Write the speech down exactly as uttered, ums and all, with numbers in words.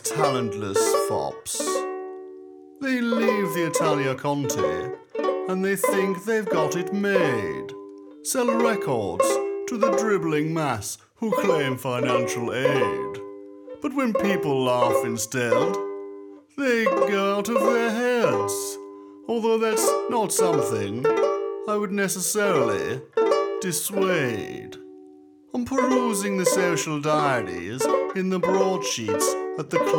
talentless fops. They leave the Italia Conti and they think they've got it made. Sell records to the dribbling mass who claim financial aid. But when people laugh instead, they go out of their heads. Although that's not something I would necessarily dissuade. On perusing the social diaries in the broadsheets at the